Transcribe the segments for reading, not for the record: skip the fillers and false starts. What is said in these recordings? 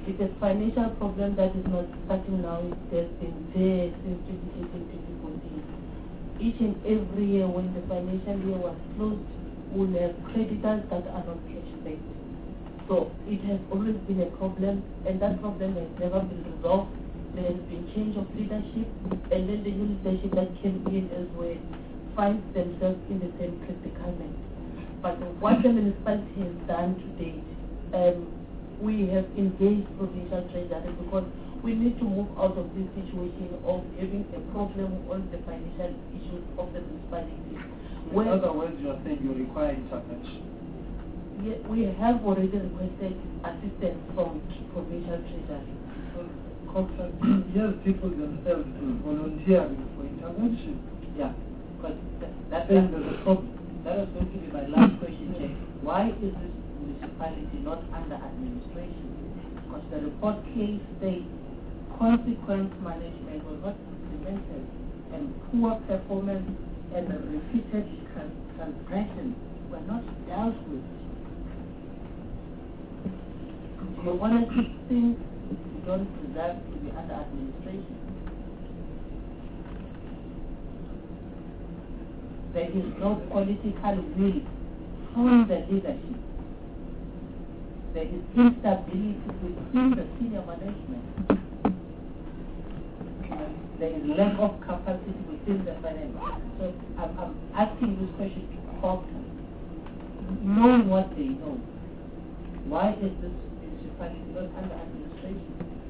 It's a financial problem that is not starting now. It has been there since 2013, 2014. Each and every year when the financial year was closed, we will have creditors that are not cash backed. So it has always been a problem, and that problem has never been resolved. There has been change of leadership, and then the new leadership that came in as well finds themselves in the same predicament. But what the municipality has done to date, we have engaged provincial treasury because we need to move out of this situation of having a problem on the financial issues of the municipality. In other words, you are saying you require intervention. Yeah, we have already requested assistance from provincial treasury. Yes, people themselves volunteering for intervention. Yeah, but that's there's a problem. That was going to be my last question, Jay. Why is this municipality not under administration? Because the report clearly states consequence management was not implemented, and poor performance and repeated transgressions were not dealt with. Do you honestly think you don't deserve to be under administration? There is no political will from the leadership. There is instability within the senior management. There is lack of capacity within the finance. So I'm asking this question to Compton, knowing what they know. Why is this municipality not under administration?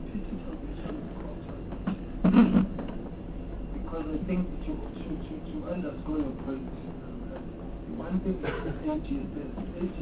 Because I think to underscore your point, one thing that AGSS,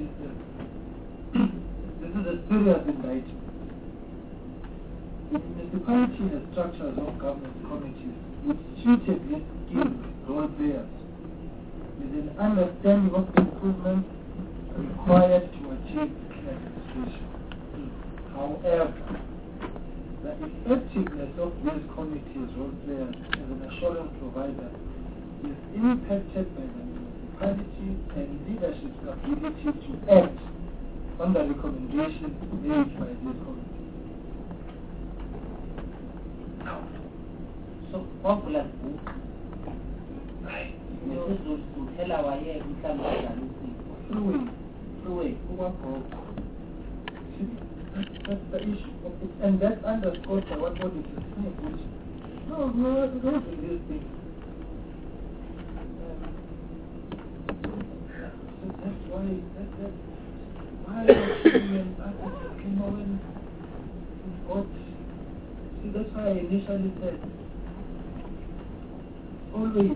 this is a serious indictment. The municipality has structures of governance committees which suitably give role players with an understanding of the improvements required to achieve administration. However, the effectiveness of these committees, role players, as an assurance provider is impacted by the municipality and leadership's ability to act on the recommendations made by these committees. So, popular book, this is to tell our year Through that's the issue. And that's underscored by what body is saying, which no, these things. So that's why that's why I initially said always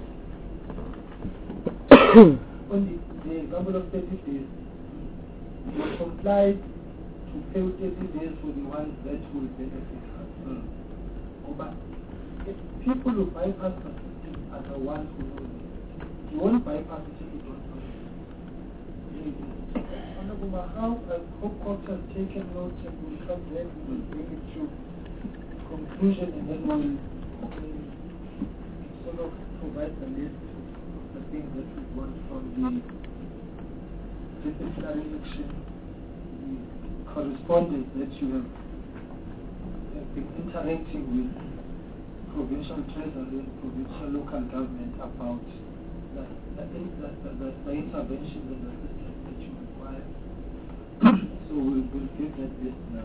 on the example of 30 days, you complied to pay 30 days for the ones that will benefit us. But if people who bypass the system are the ones who know it. You won't bypass it if you don't know it. How I hope court has taken notes and will come back and will bring it to conclusion, and then we'll sort of provide the list of the things that we want from the disciplinary action, the correspondence that you have been interacting with provincial treasury and provincial local government about the interventions and the assistance that you require. So we'll get that list now.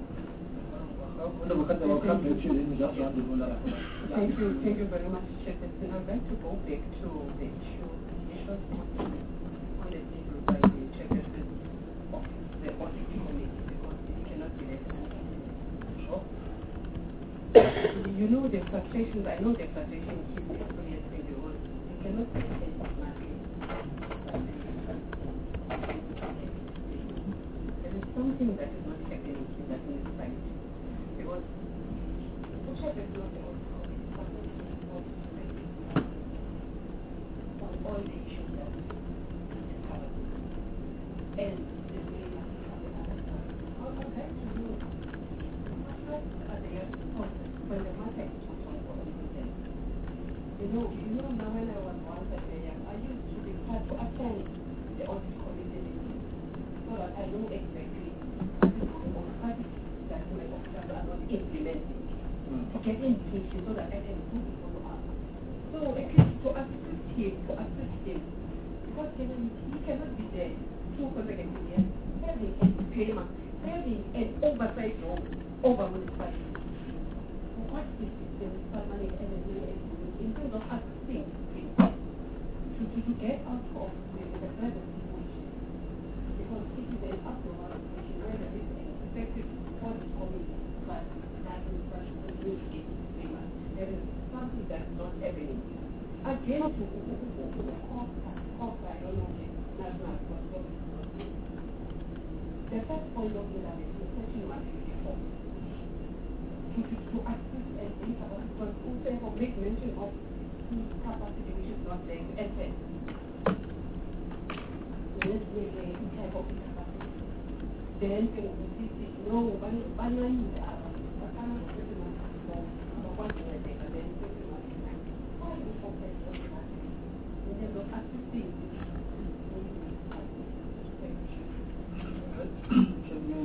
Thank you very much, Chairperson. I'd like to go back to the issue on the table by the Chairperson of the audit committee, because it cannot be left unanswered. You know the frustrations, I know the frustration keeps experiencing the world. You cannot say nothing. There is something that is not happening in that municipality. Because the Chairperson of the audit committee is supposed to report on all the issues that is covered. And the way that we have the other side. I would like to know what are the responses when the matter is put on for them. You know, now when I was once at the young, I used to be part to attend the audit committee meeting so that I know exactly the kind of parties that implementing to get indication so that I can do it follow up. So at least to assist him, because he cannot be there 2 consecutive years, having a payment, having an oversight job over municipality. What is the municipal money in terms of assisting to get out of the present situation? Because it is an abnormal situation where there is an effective for the community, but that municipality continues to get payment. There is something that's not happening. Again, to cost, I don't know, national cost. The first point of view that is section 154. To assist and think about, because also for make mention of capacity which is not there to assess. Let's make a type of capacity. Then no, Can you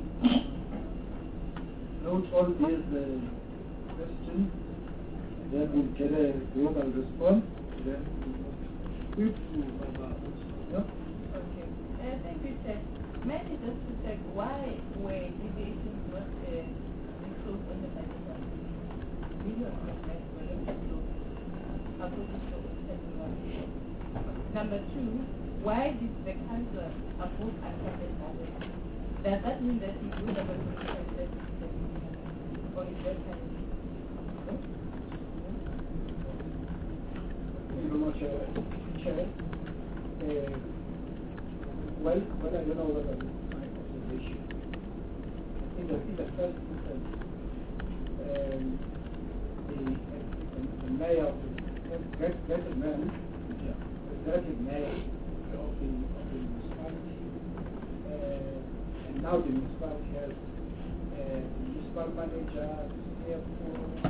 note all these questions? Then we'll get a global response. Then we'll move to Baba. Yeah? Okay. Thank you, Chair. Maybe just to check why were deviations not included on the budget? Number 2, why did the council approve unfunded budget? Does that mean that you do have a budget or is that Thank you very much, Chair. Well, I don't know whether it's my observation. In the first instance, the mayor of the elected mayor of the municipality, and now the municipality has the municipal manager, the CFO,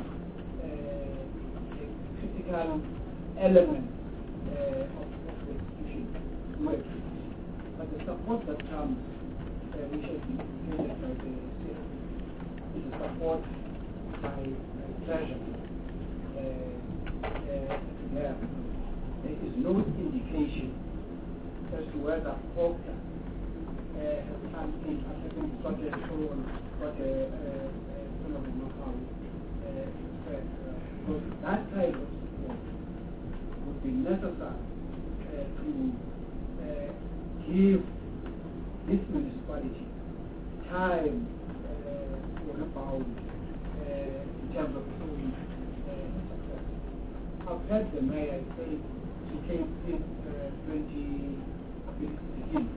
a critical element of the institution work. But the support that comes, which has been indicated by the CFO, is a support by pleasure. There is no indication as to whether OCTA has come in after being started got a phenomenal because that kind of support would be necessary to give this municipality time to rebound in terms of its own success. I've heard the mayor say she came in 2015,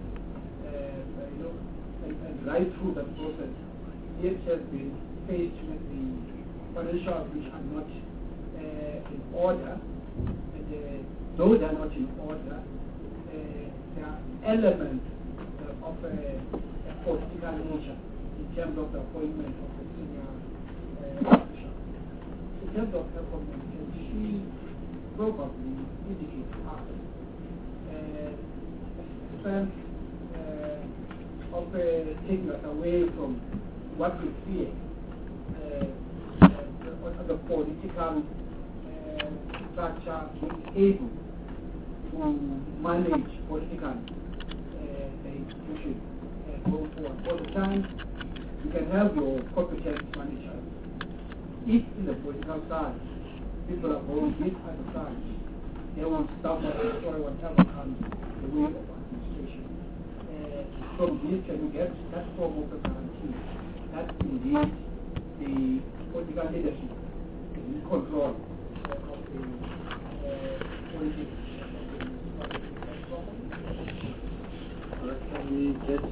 and right through that process, it has been faced with the financials which are not in order, and though they are not in order, there are elements of a political nature in terms of the appointment of the senior official. In terms of her communication, she probably indicates us a sense of taking us away from what we fear the political structure being able to manage political the institution going forward. All the time, you can have your competent managers. If in the political side, people are going this other side, they will stop and destroy whatever comes the way of administration. From this, can we get that form of the guarantee that indeed the political leadership is in control of the politics? Can we get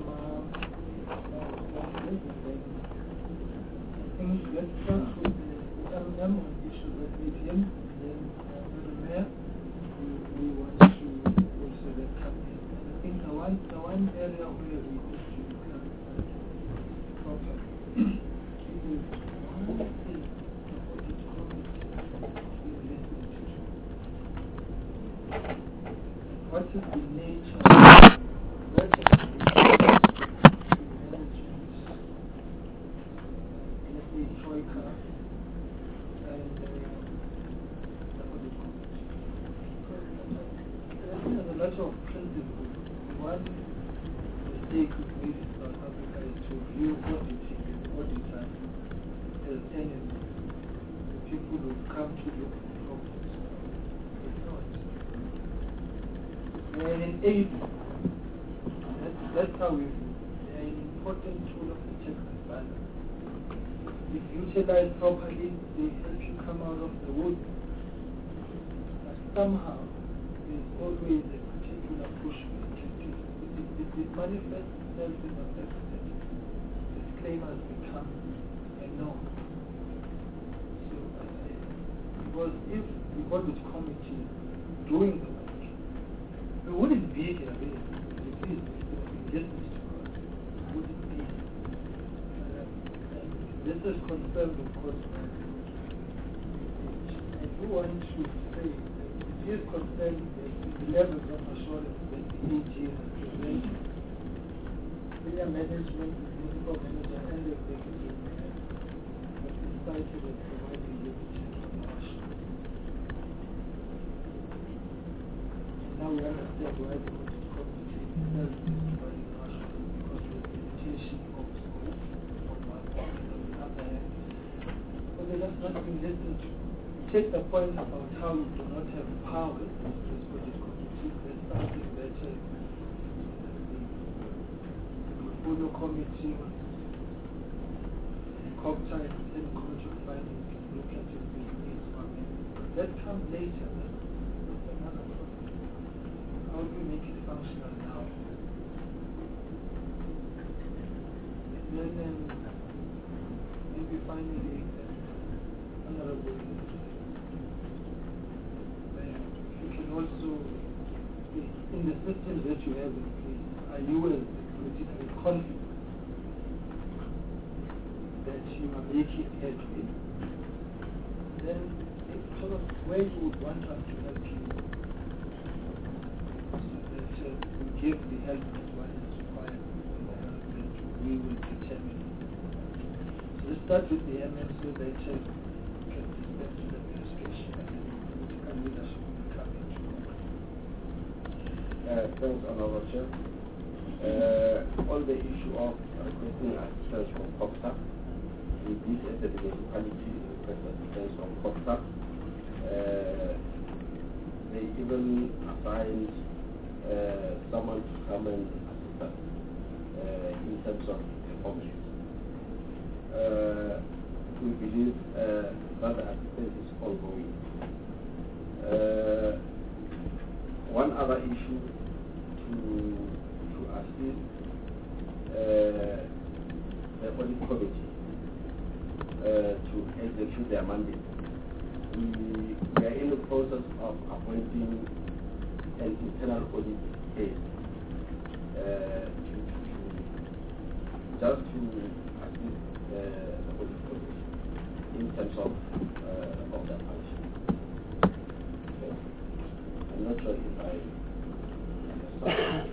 I think let's start with the M&M on issue with APM, and then with the mayor, we want to also let come in. And I think the one area where we need to clarify properly is why is the audit committee being listened to? What is the nature of relatively management, let's say, Troika and the audit committee. There's a lot of principles. One mistake we made in South Africa is to view auditing and auditors as enemies. People who come to look for problems. It's not. They're an enabler. That's how we view. They're an important tool of the checks and balance. If utilized properly, they help you come out of the woods. But somehow, there's always a particular push for it manifests itself in the fact that disclaimers become a norm. So, because if the audit committee doing the work, we wouldn't be here really. It is injustice to God. We wouldn't be here. This is confirmed, of course, by the I do want to say that it is confirmed that the levels of assurance that the AG is representing, senior management, municipal manager, and the executive mayor have been cited as providing liberty to Marshall. And now we understand why the audit committee itself is providing Marshall, because of the limitation of scope on one hand and on the other hand. But they're just not being listened to. Take the point about how you do not have powers as audit committee. There's something that the portfolio committee, COPTA, and the Senate Committee of Finance can look at if they need to amend. That comes later. That's another problem. How do you make it functional now? And then maybe finally, Honorable, you can also, in the systems that you have in place, are you as politically confident that you are making headway? Then it's sort of where you would want us to help you, so that you give the help that one is required and the help that we will determine. So let's start with the MM so that you can dispense with administration and then political leadership will come into Thanks, Honorable Chair. On the issue of requesting assistance from COPTA, we did at the municipality request assistance from COPTA. They even assigned someone to come and assist us in terms of performance. We believe that the assistance is ongoing. One other issue to assist the audit committee to execute their mandate. We are in the process of appointing an internal audit head just to assist the audit committee in terms of their function. Okay. I'm not sure if I understand.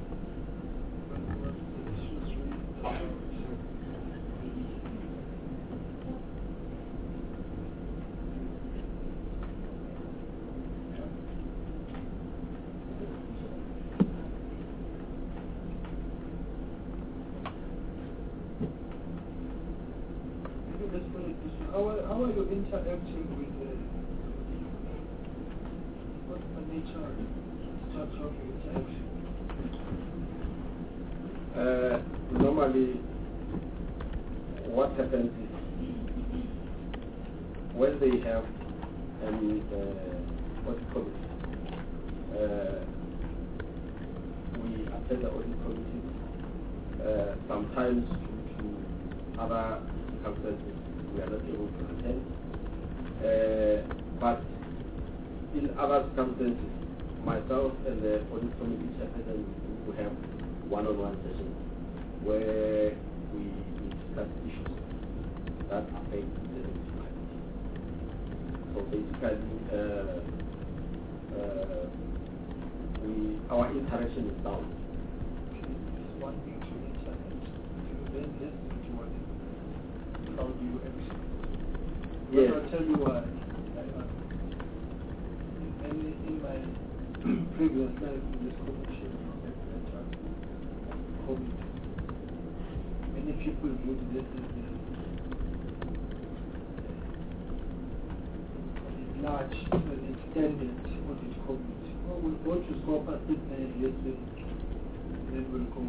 How are you interacting with what's the nature and structure of your interaction? Normally, what happens is when they have an audit committee, we attend the audit committee. Sometimes due to other circumstances, we are not able to attend. But in other circumstances, myself and the audit committee chairperson will have one-on-one sessions where we discuss issues that affect the municipality. So basically, our interaction is down. It's one thing to interact. You then listen to what how do you actually Yes. I'll tell you why. In my previous life in this commission committee, many people viewed this as a large and extended audit committee. Well, we'll go to Scopa, sit there, listen, and then we'll go.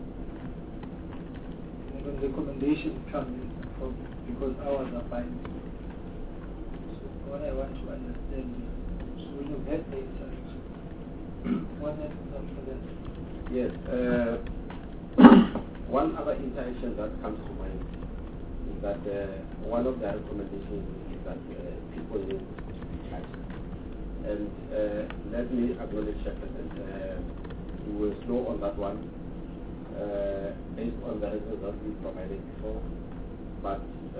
And when recommendations come in from, because ours are binding. So what I want to understand is, so when you get the interaction, what happens after that? Yes. One other interaction that comes to mind is that one of the recommendations is that people need action. And let me acknowledge that we were slow on that one based on the reasons that we provided before. But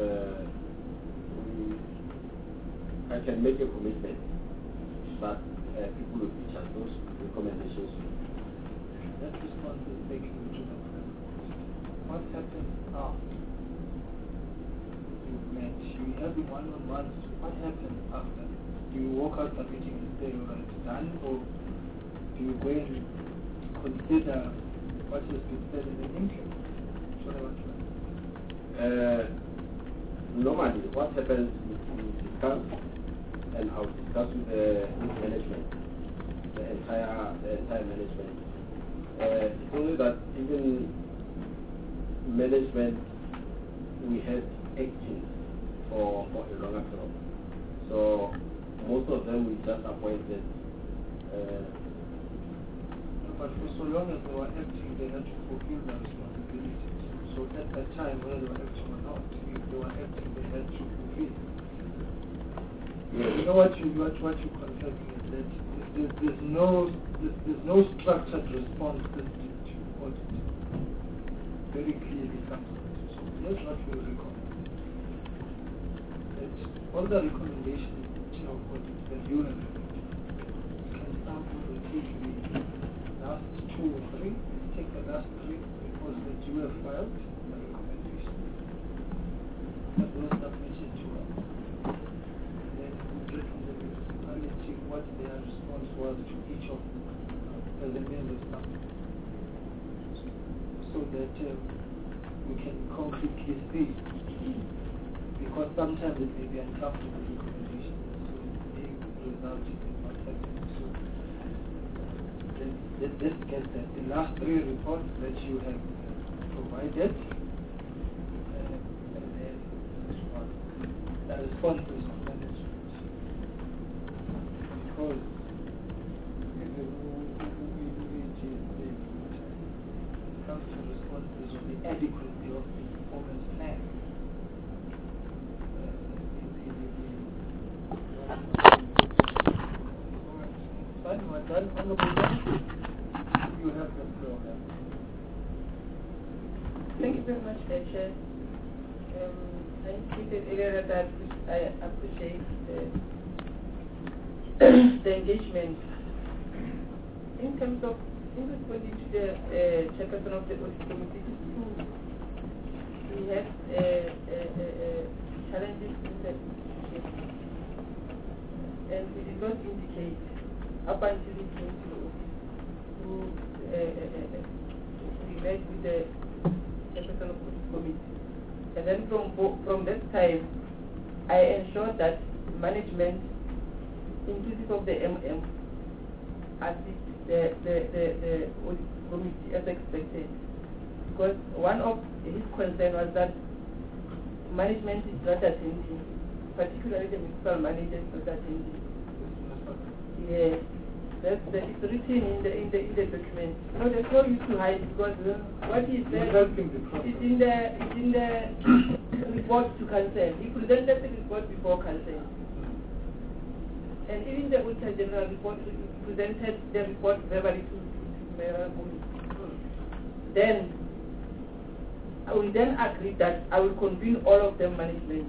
I can make a commitment that people will feature those recommendations. That response is taking you to the present. What happens after you've met? You have the one-on-ones. What happens after? Do you walk out the meeting and say, all right, done? Or do you go and consider what has been said in the interim? That's what I want to know. Normally, what happens is we discuss, and I'll discuss with the management, the entire management. It's only that even management, we had actions for a longer term. So most of them we just appointed. But for so long as they were acting, they had to fulfill their responsibilities. So at that time, whether they were acting or not, if they were acting, they had to fulfill. Yes. You know what you confessing is that there's no structured response system to audit. Very clearly comes out. So here's what we recommend. That all the recommendations of audit that you have can sample or take the last 2 or 3, take the last 3 reports that you have filed, the recommendations. That was submitted to us. Then we get from the municipality what their response was to each of them as a means of sample. So that we can concretely see. Because sometimes it may be uncomfortable recommendations, so it may result in what happening. So let's get that. The last 3 reports that you have provided, and then the responses of management. Because when it comes to responses on the adequacy of the performance plan, you have the floor. Thank you very much, Chair. I stated earlier that I appreciate the engagement. In terms of responding to the chairperson of the audit committee, it is true. We had challenges in the institution, and we did not indicate up until we came to the office we met with the chairperson of the audit committee. And then from that time, I ensured that management, inclusive of the MM, assist the audit committee as expected. Because one of his concerns was that management is not attending, particularly the municipal manager is not attending. Yes, it's written in the document. No, there's no use to hide because what he said is in the report to council. He presented the report before council. And even the Auditor General report presented the report verbally to Mayor Gumi. Then we then agreed that I will convene all of them management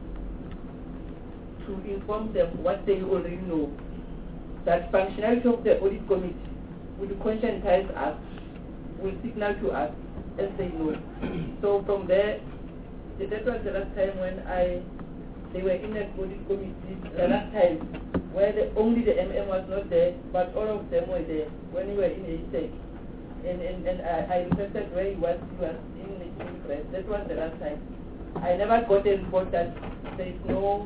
to inform them what they already know. That functionality of the audit committee will conscientize us, will signal to us as they know. So from there, that was the last time when I they were in a audit committee the last time, where only the MM was not there, but all of them were there when we were in HTEC. And I requested where he was in press. That was the last time. I never got a report that there is no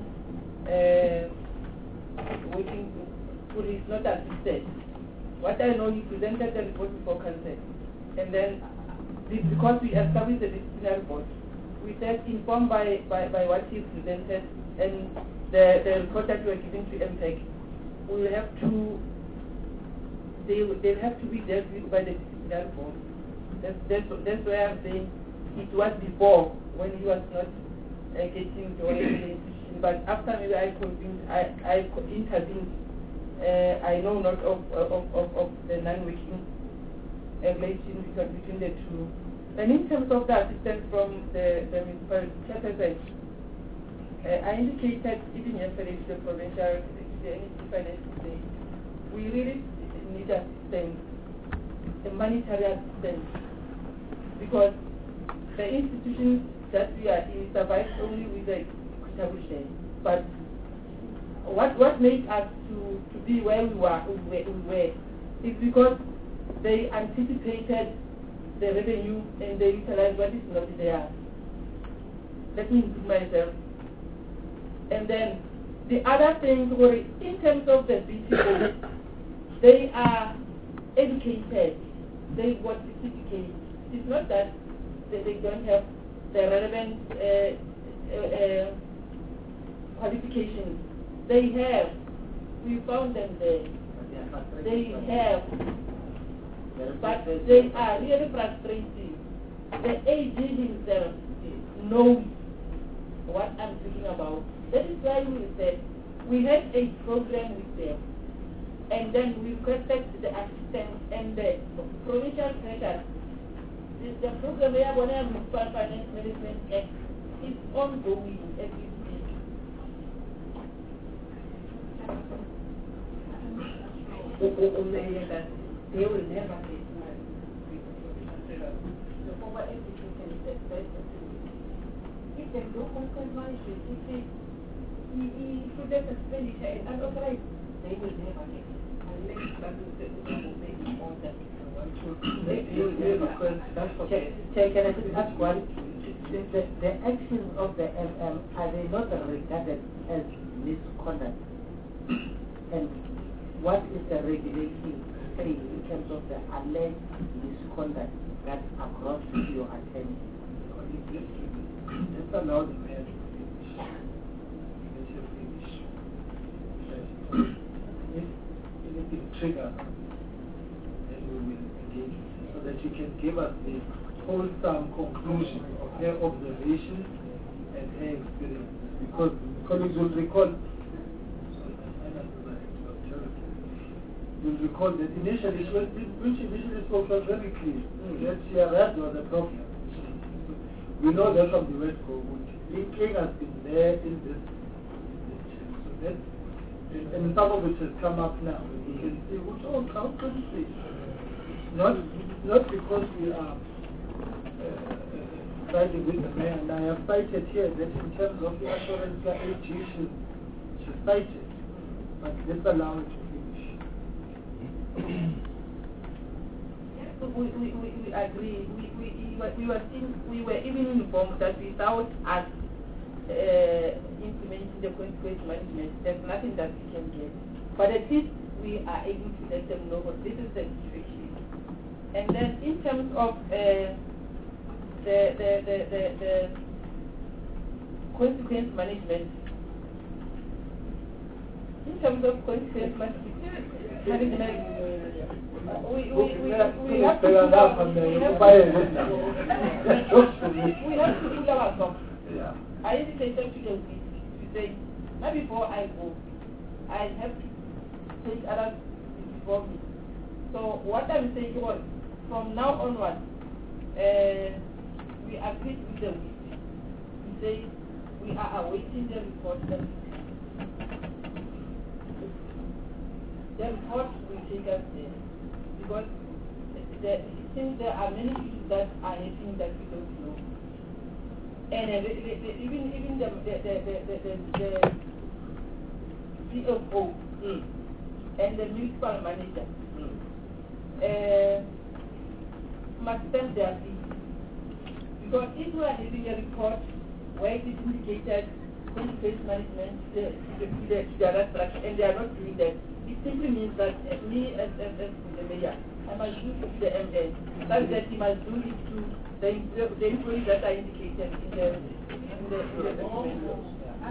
waiting, food is not assisted. What I know, he presented the report before council. And then, because we established the disciplinary board, we said informed by what he presented and the report that we were giving to MPEG, we will have to, they'll have to be dealt with by the disciplinary board. That's why I'm saying it was before when he was not getting joy in the institution. But after maybe I intervened, I know not of the non-working relation between the two. And in terms of the assistance from the municipal chairperson, I indicated even yesterday to the provincial, to the NEC Finance today, we really need assistance, a monetary assistance, because the institutions that we are in survive only with the equitable share. But what made us to be where we were is because they anticipated the revenue and they utilized what is not there. Let me improve myself. And then the other thing, in terms of the BTO, they are educated. They got certificates. It's not that they don't have the relevant qualifications. They have. We found them there. They have. But they are really frustrating. The AG himself knows what I'm speaking about. That is why we said we had a program with them, and then we requested the assistance and the provincial treasurer. The program we have on the Municipal Finance Management Act is ongoing as we speak. They will never get money. The former education is expensive. If they don't want to manage it, if he project expenditure and unauthorized, they will never get it. Unless it doesn't set the maybe on that. Can I just ask one? The actions of the MM, are they not regarded as misconduct? And what is the regulation saying in terms of the alleged misconduct that across your attention? Let's allow the mayor to finish. Let him finish. If anything triggers, then we will engage so that you can give us the wholesome conclusion of her observations and her experiences. Because colleagues will recall, you'll recall that initially, when she initially spoke, was very clear that she arrived was a problem. We know that from the West Coast, linking has been there in this so that, and some of it has come up now. We can see which all comes to see. Not because we are siding with the mayor, and I have cited here that in terms of the assurance that AG should cite it, but let's allow it to finish. We agree. We were even informed that without us implementing the consequence management, there's nothing that we can get. But at least we are able to let them know what this is the situation. And then in terms of the consequence management, we have to do ourselves. I indicated to them to say, not before I go, I have to take others before me. So what I'm saying was, from now onward, we agreed with them to say we are awaiting the report. The report will take us there, because since there are many issues that are happening that we don't know, and even the CFO and the municipal manager must stamp their fees. Because if we are having a report where it is indicated consequence management to the other structure and they are not doing that, it simply means that me as the mayor, I must do to the MN. That he must do it to the employees that are indicated in the document.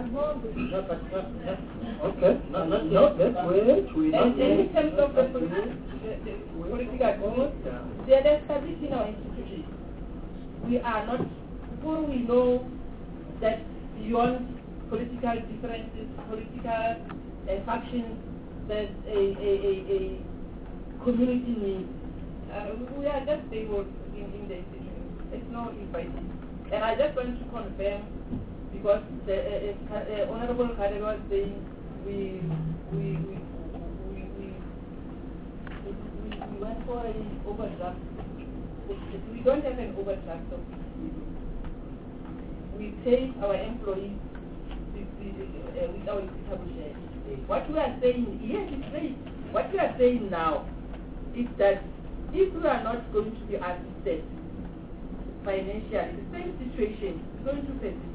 Okay. No, that's wait. And in terms of the political activity, they are established in our institutions. We are not, before we know that beyond political differences, political factions, there's a community need. We are just stable in the institution. It's no infighting. And I just want to confirm, because the Honorable Kade was saying we went for an overdraft. We don't have an overdraft of we pay our employees with our equitable share. What we are saying, yes, it's great. What we are saying now is that if we are not going to be assisted financially, the same situation is going to persist.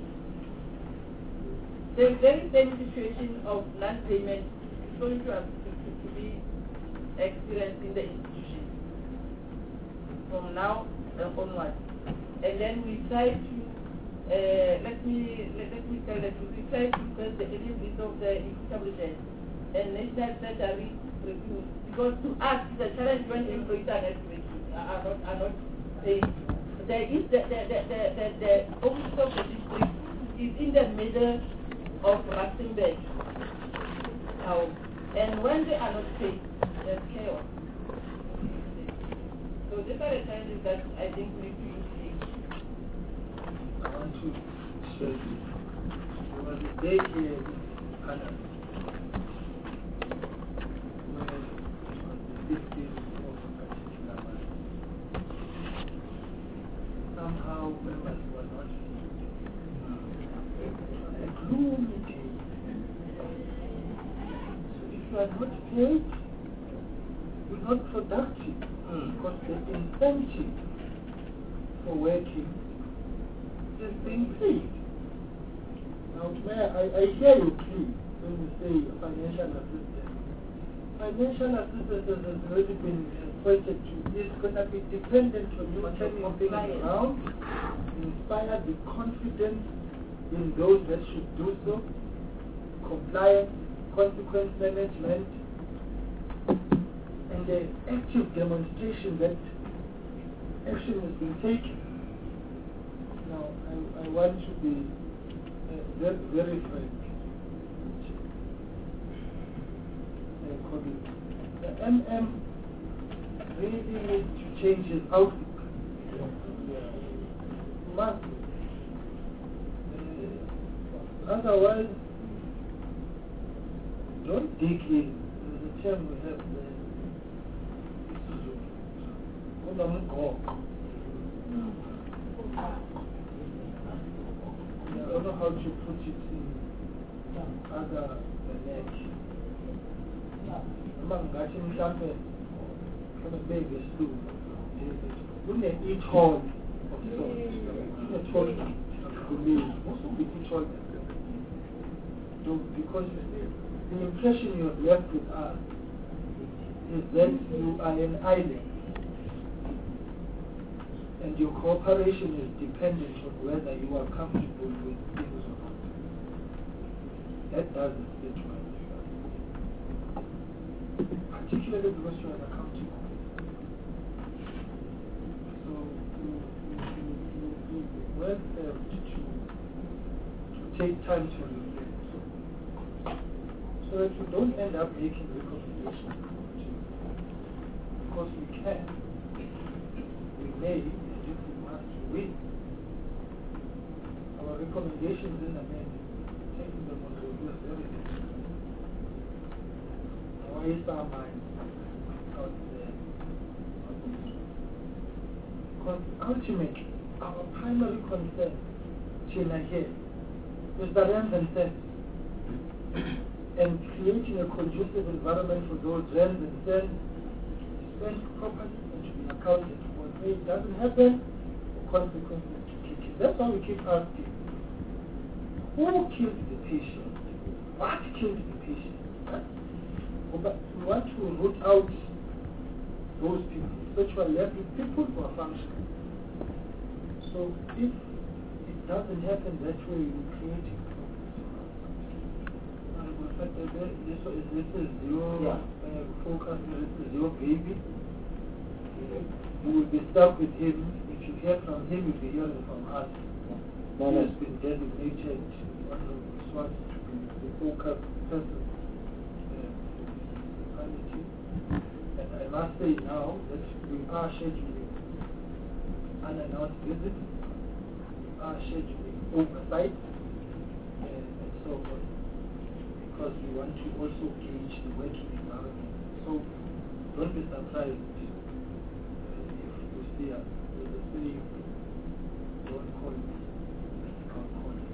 The very same situation of non-payment is going to be experienced in the institution from now onwards. And then we try to let me tell that we try to press the release of the equitable share and national treasury refuse, because to us it's a challenge when employees are not paid. There is the office of the district is in the middle of Rustenburg now, and when they are not paid, there's chaos. So these are the challenges that I think we need to mitigate. I want to share this. There was a day here in Canada where it was the 15th of a particular month. Somehow members were not a gloomy day. So if you are not paid, you're not productive, because the incentive for working is being paid. Now, I hear you plea when you say financial assistance. Financial assistance has already been pointed to. It's going to be dependent on you turning things around, inspire the confidence in those that should do so, compliance, consequence management, and the active demonstration that action has been taken. Now, I want to be very, very frank. The MM really needs to change his outlook. Must. Otherwise, don't dig in. There's a term we have there. I don't know how to put it in other language. Among Gachin Champion, from a baby stool, wouldn't they eat all of sorts? Wouldn't all most of the eat all because the impression you have left with us is that you are an island. And your cooperation is dependent on whether you are comfortable with things or not. That doesn't fit well. Particularly because you are accountable. So you were served to take time to reflect. So that you don't end up making recommendations. Because we can. We may. Win. Our recommendations in the men, taking them on review is very difficult. Now, waste our minds out there. Because ultimately, our primary concern, China here, Mr. Rands said, and creating a conducive environment for those rents and cents spent properly and to be accounted for. If it doesn't happen, the consequences to kick in. That's why we keep asking, who killed the patient? What killed the patient? But we want to root out those people, which were left with people who are functional. So if it doesn't happen that way, we create a problem. This is your focus, this is your baby. You will be stuck with him. If you hear from him, you'll be hearing from us. He has been designated one of the SWAT to be the focus person. And I must say now that we are scheduling unannounced visits, we are scheduling oversight, and so on, because we want to also gauge the working environment. So don't be surprised if you see us. There's a saying, don't call me, I'll call you.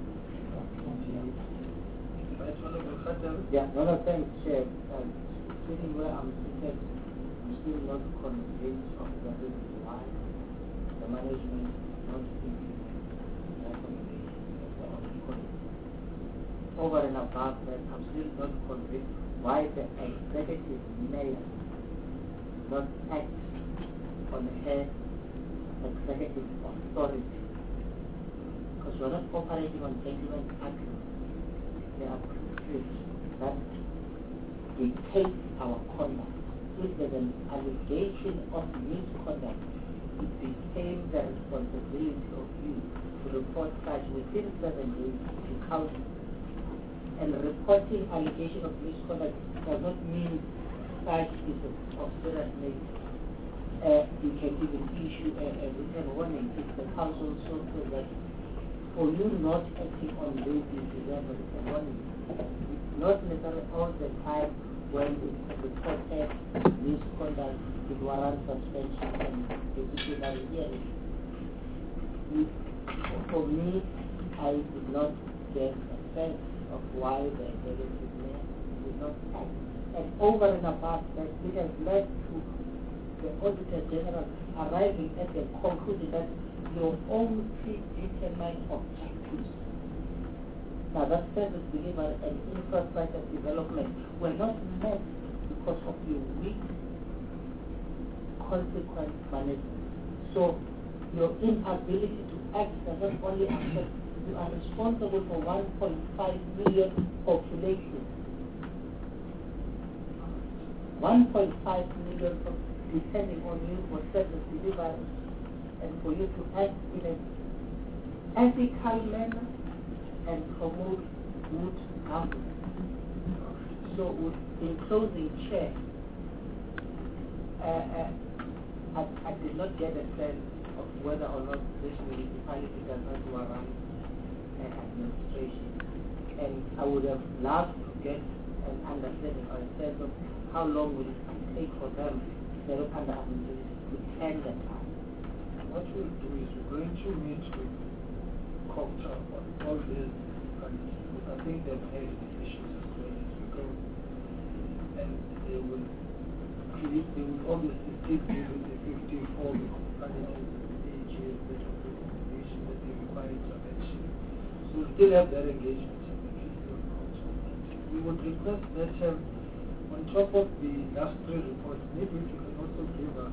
Right, Honorable Khater? Yeah, no, thanks, Chair. Sitting where I'm seated, I'm still not convinced of the reason why the management is not implementing the recommendation of the audit committee. Over and above that, I'm still not convinced why the executive mayor not act on her executive authority. Because we're not operating on gentlemen's agreement. There are principles that dictate our conduct. If there's an allegation of misconduct, it became the responsibility of you to report such within 7 days to council. And reporting allegation of misconduct does not mean such is of serious nature. You can even issue a written warning if the council so says that for you not acting on this, you deserve a written warning. It's not necessarily all the time when it's a reported misconduct, it warrants suspension and disciplinary hearing. For me, I did not get a sense of why the executive mayor did not act. And over and above that, it has led to the Auditor General arriving at the conclusion that your own predetermined objectives, now that service delivery and infrastructure development, were not met because of your weak consequence management. So your inability to act does not only affect, you are responsible for 1.5 million population. 1.5 million depending on you for service delivery and for you to act in an ethical manner and promote good governance. So in closing, Chair, I did not get a sense of whether or not this municipality does not warrant an administration. And I would have loved to get an understanding or a sense of how long will it take for them to look under administration to end that time. What we'll do is we're going to meet with COPTA on all these municipalities, because I think they've had the issues as well as we go. And they will obviously still be with the 54 municipalities and the AGS that have the recommendation that they require intervention. So we'll still have that engagement and the fiscal council. We would request that on top of the last 3 reports, maybe if you can also give us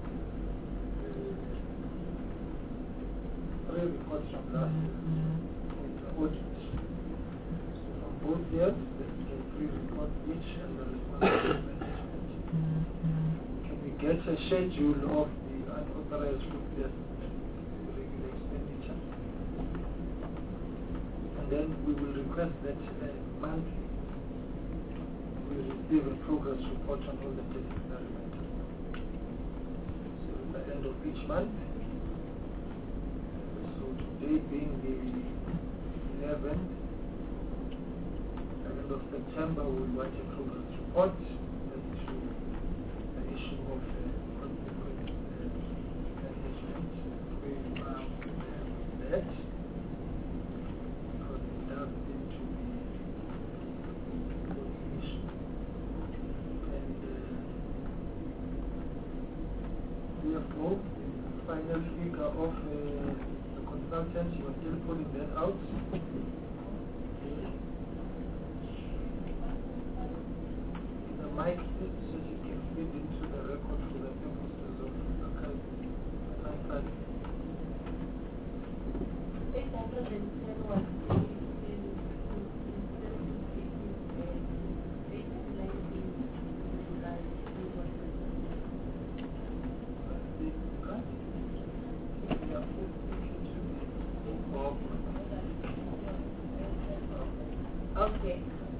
3 reports from last year with the audit. So from both years, let's get 3 reports each and the responsibility management. Can we get a schedule of the unauthorized food investment, the regular expenditure? And then we will request that monthly we receive a progress report on all the disciplinary matters. So at the end of each month, so today being the 11th, at the end of September, we will write a progress report as to the issue of consequence management, where you are with that, because it does seem to know the final figure of the consultant. You are still pulling that out. The mic is so you can feed into the record for the purposes of archiving. 810 was okay.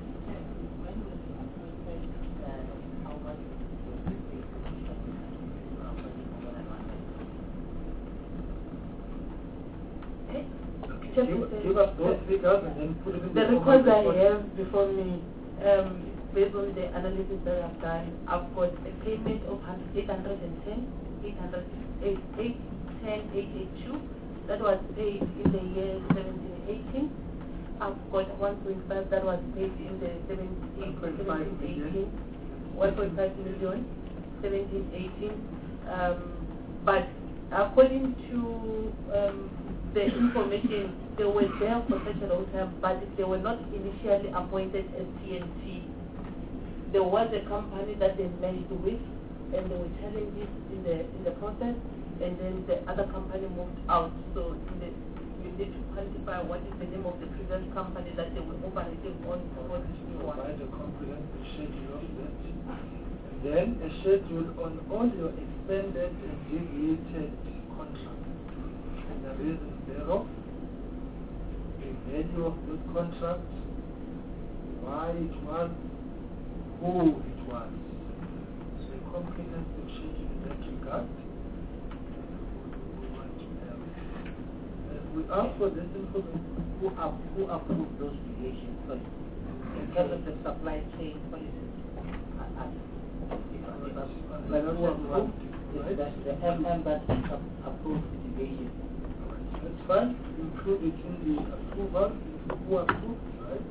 Give us those figures and then put it in the records I have before me, based on the analysis that I've done, I've got a payment of 810, 882. That was paid in the year 1718. I've got 1.5 that was paid in the 1718. 1.5 million, 1718. But according to the information, they were there for such a long time, but they were not initially appointed as TNT. There was a company that they merged with, and there were challenges in the process, and then the other company moved out. So you need to quantify what is the name of the previous company that they were operating on for this new one. Provide a comprehensive schedule of that. And then a schedule on all your extended and deviated contracts. And the reasons thereof, the value of those contracts, why it was, who it was. So a comprehensive schedule in that regard. We ask for this information. Who approved those deviations first? In terms of the supply chain policies. The MM that approved the deviation. That's fine. Include it in the approval. Who approved, right?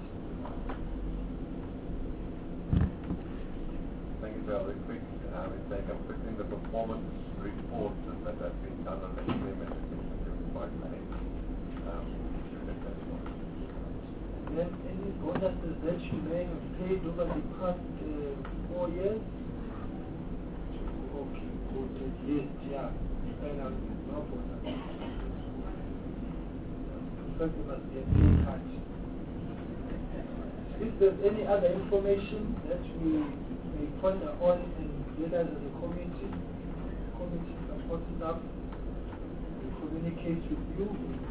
Thank you, very quick. It's like I'm putting the performance report that has been done on the implementation of Then any bonuses that you may have paid over the past 4 years? Okay, good. Yes, yeah. No bonus. First, you must get paid cash. If there's any other information that we may ponder on and get us as a community supports it up, we communicate with you,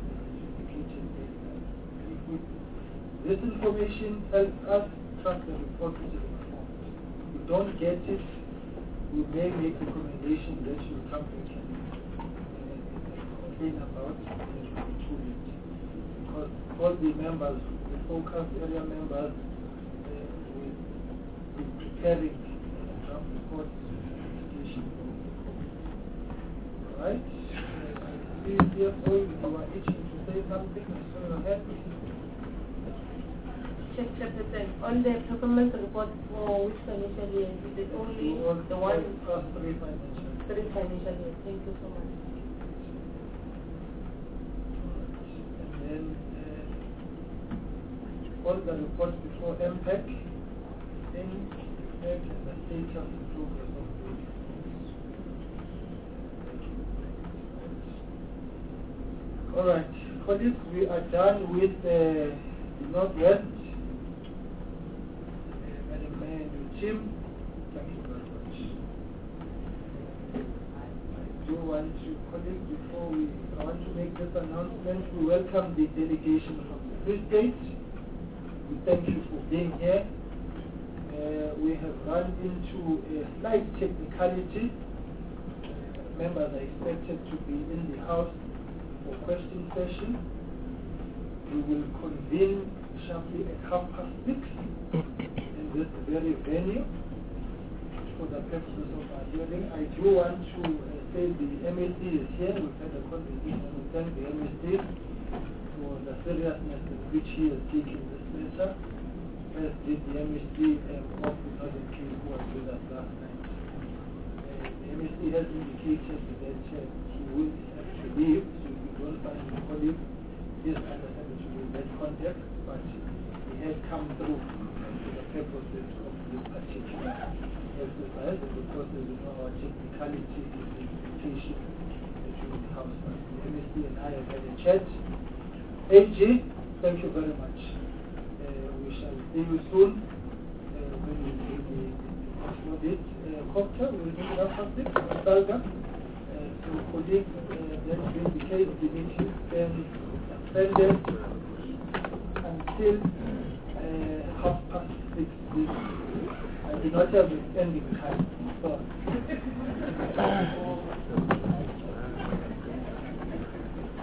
this information helps us trust the report which is informed. If we don't get it, we may make recommendations that you come back and complain about and it will be too late. Because all the members, the focus area members, will be preparing a draft report investigation for the community. Alright? CFO, you are itching to say something, so your hand. Chapter 10. On the performance report for which financial year? Is it only the one? 3 financial years. 3 financial years. Thank you so much. And then all the reports before MPEC, in effect, and the status and progress of the reforms. Alright, colleagues, we are done with the Northwest. Jim, thank you very much. I do want to, colleagues, before I want to make this announcement, we welcome the delegation from the Free State. We thank you for being here. We have run into a slight technicality. Members are expected to be in the house for question session. We will convene sharply at 6:30. This very venue for the purposes of our hearing. I do want to say the MSD is here. We've had a conversation. We thank the MSD for the seriousness with which he is taking this matter, as did the MSD of the Northern Cape who was with us last night. MSD has indicated that he will have to leave, so we will find a colleague. Yes, I understand it will be in that context, but he has come through for the purposes of this particular exercise, and of course there is no our technicality in the invitation between the house. But the MSD and I have had a chat. AG, thank you very much. We shall see you soon when we do the audit. Copter, we will take it up something. Salga. So colleagues, that will be case the meeting then suspended until 6:30. I do not have the ending time. Sorry.